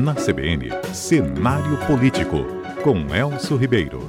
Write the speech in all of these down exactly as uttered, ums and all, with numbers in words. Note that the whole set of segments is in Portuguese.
Na C B N, Cenário Político, com Elcio Ribeiro.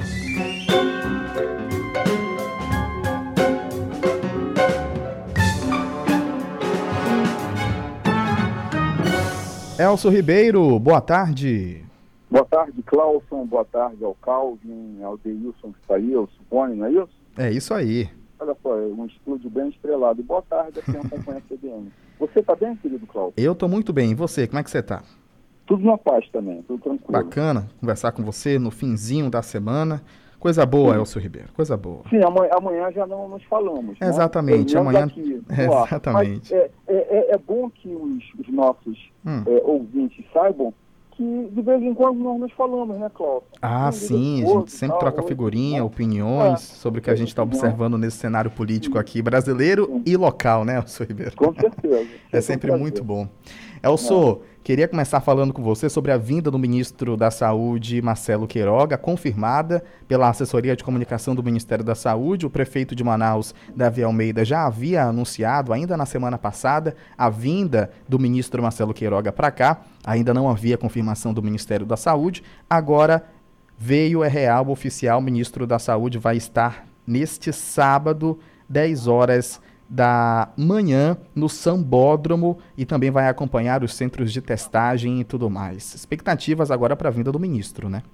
Elcio Ribeiro, boa tarde. Boa tarde, Clauson. Boa tarde ao Calvin, ao Deilson que está aí, ao Supone, não é isso? É isso aí. Olha só, é um estúdio bem estrelado. Boa tarde a quem acompanha a C B N. Você está bem, querido Clauson? Eu estou muito bem. E você, como é que você está? Tudo na paz também, tudo tranquilo. Bacana conversar com você no finzinho da semana. Coisa boa, Sim. Elcio Ribeiro, coisa boa. Sim, amanhã, amanhã já não nos falamos. Né? Exatamente, amanhã... Aqui, é, exatamente. Mas é, é, é bom que os, os nossos hum. é, ouvintes saibam que de vez em quando nós nos falamos, né, Cláudio? Ah, sim, a gente sempre tal, troca figurinha, hoje, opiniões é, sobre o que a gente está observando nesse cenário político sim. aqui, brasileiro sim. e local, né, Elcio Ribeiro? Com certeza. É sempre muito bom. Elcio, é. queria começar falando com você sobre a vinda do ministro da Saúde, Marcelo Queiroga, confirmada pela assessoria de comunicação do Ministério da Saúde. O prefeito de Manaus, Davi Almeida, já havia anunciado, ainda na semana passada, a vinda do ministro Marcelo Queiroga para cá. Ainda não havia confirmação do Ministério da Saúde. Agora veio, é real, oficial, o ministro da Saúde vai estar neste sábado, dez horas da manhã, no Sambódromo, e também vai acompanhar os centros de testagem e tudo mais. Expectativas agora para a vinda do ministro, né?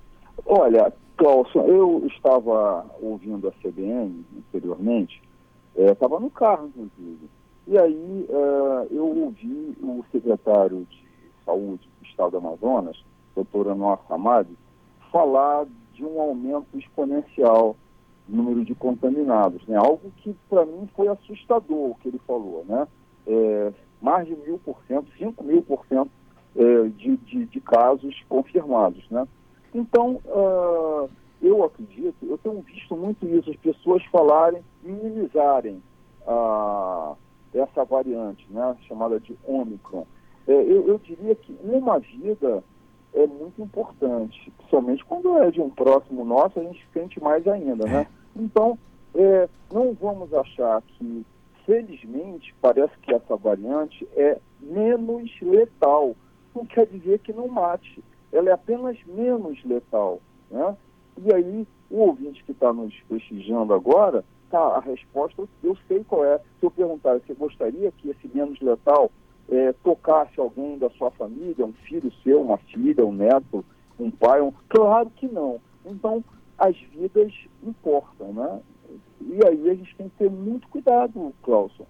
Olha, Cláudio, eu estava ouvindo a C B N anteriormente, estava é, no carro, inclusive, e aí é, eu ouvi o secretário de Saúde do Estado do Amazonas, doutor Anuar Samad, falar de um aumento exponencial número de contaminados, né? Algo que para mim foi assustador o que ele falou, né? É, mais de mil por cento, cinco mil por cento é, de, de, de casos confirmados, né? Então, uh, eu acredito, eu tenho visto muito isso, as pessoas falarem, minimizarem uh, essa variante, né? Chamada de Ômicron. É, eu, eu diria que uma vida é muito importante, principalmente quando é de um próximo nosso, a gente sente mais ainda, né? Então, é, não vamos achar que, felizmente, parece que essa variante é menos letal. Não quer dizer que não mate, ela é apenas menos letal, né? E aí, o ouvinte que está nos prestigiando agora, tá, a resposta eu sei qual é. Se eu perguntar, você gostaria que esse menos letal é, tocasse alguém da sua família, um filho seu, uma filha, um neto, um pai? Um... Claro que não. Então, as vidas importam, né? E aí a gente tem que ter muito cuidado, Cláudio.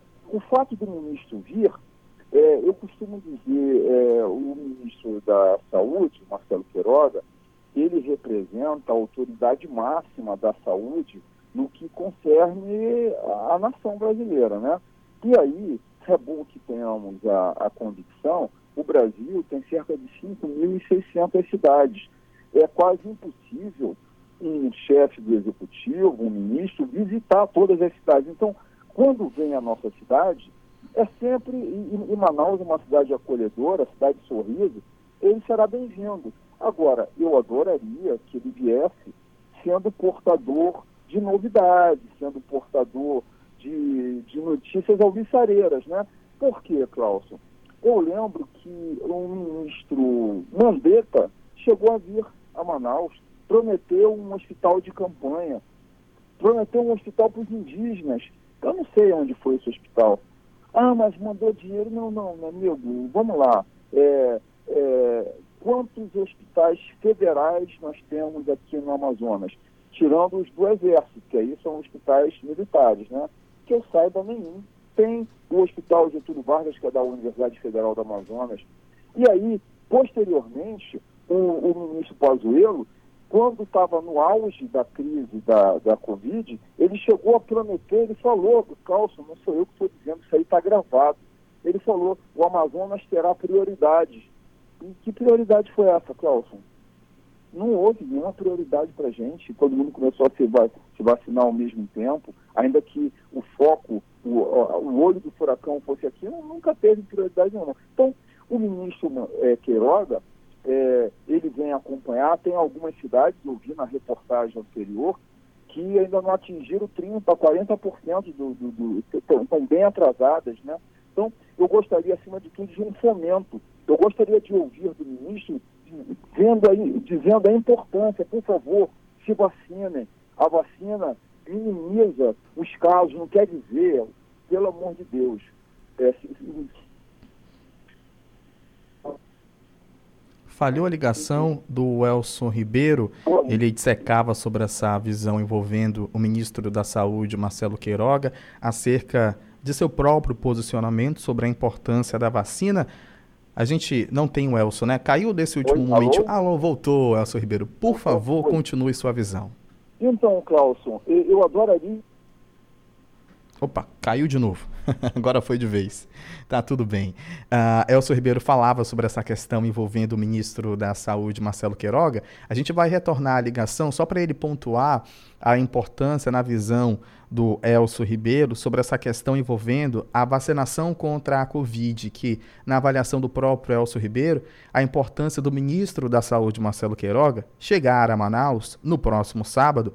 O fato do ministro vir, é, eu costumo dizer, é, o ministro da Saúde, Marcelo Queiroga, ele representa a autoridade máxima da saúde no que concerne a, a nação brasileira, né? E aí, é bom que tenhamos a, a convicção, o Brasil tem cerca de cinco mil e seiscentas cidades. É quase impossível um chefe do executivo, um ministro, visitar todas as cidades. Então, quando vem a nossa cidade, é sempre, e, e Manaus é uma cidade acolhedora, cidade de sorriso, ele será bem-vindo. Agora, eu adoraria que ele viesse sendo portador de novidades, sendo portador de, de notícias alvissareiras, né? Por quê, Cláudio? Eu lembro que o ministro Mandetta chegou a vir a Manaus, prometeu um hospital de campanha, prometeu um hospital para os indígenas. Eu não sei onde foi esse hospital. Ah, mas mandou dinheiro? Não, não, meu amigo, vamos lá. É, é, quantos hospitais federais nós temos aqui no Amazonas? Tirando os do Exército, que aí são hospitais militares, né? Que eu saiba, nenhum. Tem o Hospital Getúlio Vargas, que é da Universidade Federal do Amazonas. E aí, posteriormente, o, o ministro Pazuello, quando estava no auge da crise da, da Covid, ele chegou a prometer, ele falou, Cláudio, não sou eu que estou dizendo, isso aí está gravado. Ele falou, o Amazonas terá prioridades. E que prioridade foi essa, Cláudio? Não houve nenhuma prioridade para a gente, todo mundo começou a se, va- se vacinar ao mesmo tempo, ainda que o foco, o, o olho do furacão fosse aqui, nunca teve prioridade nenhuma. Então, o ministro é, Queiroga, É, ele vem acompanhar, tem algumas cidades, eu vi na reportagem anterior, que ainda não atingiram trinta por cento, quarenta por cento do, do, do, estão bem atrasadas, né? Então, eu gostaria, acima de tudo, de um fomento Eu gostaria de ouvir do ministro dizendo, aí, dizendo a importância, por favor, se vacinem. A vacina minimiza os casos, não quer dizer, pelo amor de Deus. É, se, se, Falhou a ligação do Elson Ribeiro, ele dissecava sobre essa visão envolvendo o ministro da Saúde, Marcelo Queiroga, acerca de seu próprio posicionamento sobre a importância da vacina. A gente não tem o Elson, né? Caiu desse último Oi, momento. alô? Alô, voltou, Elson Ribeiro. Por favor, Oi. continue sua visão. Então, Clauson, eu adoraria... Opa, caiu de novo. Agora foi de vez. Tá tudo bem. Uh, Elson Ribeiro falava sobre essa questão envolvendo o ministro da Saúde, Marcelo Queiroga. A gente vai retornar a ligação só para ele pontuar a importância na visão do Elson Ribeiro sobre essa questão envolvendo a vacinação contra a Covid, que na avaliação do próprio Elson Ribeiro, a importância do ministro da Saúde, Marcelo Queiroga, chegar a Manaus no próximo sábado,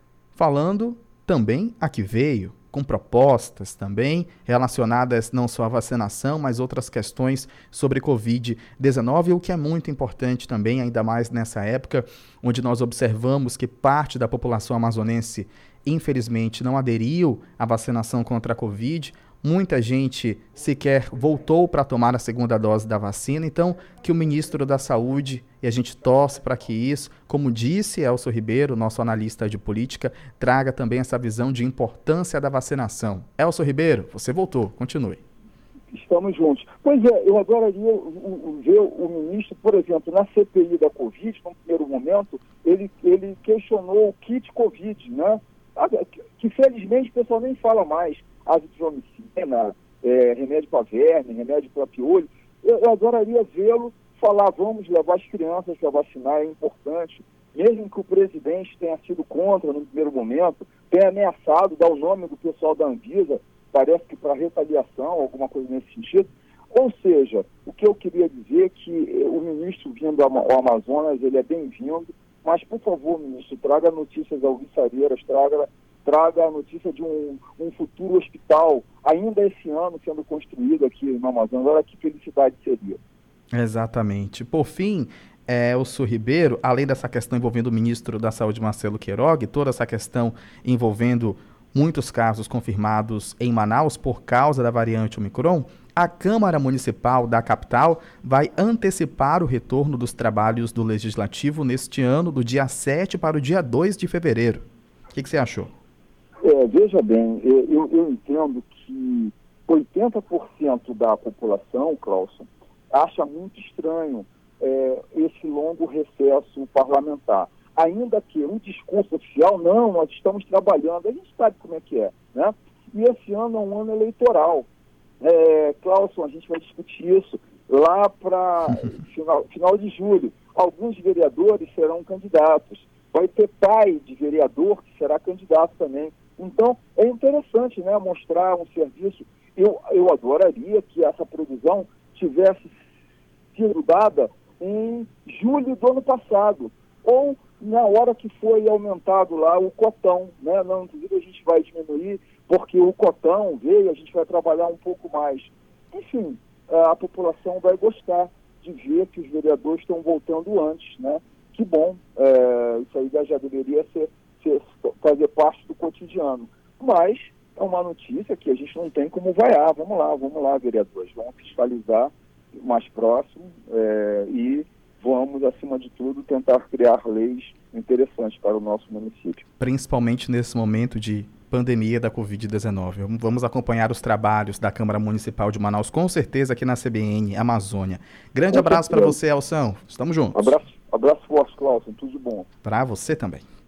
falando também a que veio, com propostas também relacionadas não só à vacinação, mas outras questões sobre covid dezenove, o que é muito importante também, ainda mais nessa época, onde nós observamos que parte da população amazonense, infelizmente, não aderiu à vacinação contra a Covid. Muita gente sequer voltou para tomar a segunda dose da vacina, então que o ministro da Saúde, e a gente torce para que isso, como disse Elson Ribeiro, nosso analista de política, traga também essa visão de importância da vacinação. Elson Ribeiro, você voltou, continue. Estamos juntos. Pois é, eu adoraria ver o ministro, por exemplo, na C P I da Covid, no primeiro momento, ele, ele questionou o kit Covid, né? Que felizmente o pessoal nem fala mais. Azitromicina, é, remédio para verme, remédio para piolho. Eu, eu adoraria vê-lo falar, vamos levar as crianças para vacinar, é importante. Mesmo que o presidente tenha sido contra no primeiro momento, tenha ameaçado dar o nome do pessoal da Anvisa, parece que para retaliação, alguma coisa nesse sentido. Ou seja, o que eu queria dizer é que o ministro vindo ao Amazonas, ele é bem-vindo, mas, por favor, ministro, traga notícias alviçareiras, traga... traga a notícia de um, um futuro hospital, ainda esse ano sendo construído aqui no Amazonas. Olha que felicidade seria. Exatamente. Por fim, é, Elson Ribeiro, além dessa questão envolvendo o ministro da Saúde, Marcelo Queiroga, e toda essa questão envolvendo muitos casos confirmados em Manaus por causa da variante Omicron, a Câmara Municipal da capital vai antecipar o retorno dos trabalhos do Legislativo neste ano, do dia sete para o dia dois de fevereiro. O que, que você achou? É, veja bem, eu, eu, eu entendo que oitenta por cento da população, Clauson, acha muito estranho é, esse longo recesso parlamentar. Ainda que o discurso oficial, não, nós estamos trabalhando, a gente sabe como é que é, né? E esse ano é um ano eleitoral. É, Clauson, a gente vai discutir isso lá para final, final de julho. Alguns vereadores serão candidatos. Vai ter pai de vereador que será candidato também. Então, é interessante, né, mostrar um serviço. Eu, eu adoraria que essa previsão tivesse sido dada em julho do ano passado, ou na hora que foi aumentado lá o cotão, né? Não, inclusive a gente vai diminuir, porque o cotão veio, a gente vai trabalhar um pouco mais. Enfim, a população vai gostar de ver que os vereadores estão voltando antes, né? Que bom, é, isso aí já deveria ser, ser, fazer parte do cotidiano. Mas é uma notícia que a gente não tem como vaiar. Vamos lá, vamos lá, vereadores, vamos fiscalizar mais próximo é, e vamos, acima de tudo, tentar criar leis interessantes para o nosso município. Principalmente nesse momento de pandemia da covid dezenove. Vamos acompanhar os trabalhos da Câmara Municipal de Manaus, com certeza aqui na C B N Amazônia. Grande abraço para você, Elson. Estamos juntos. Abraço, abraço forte, Clauson. Tudo de bom. Para você também.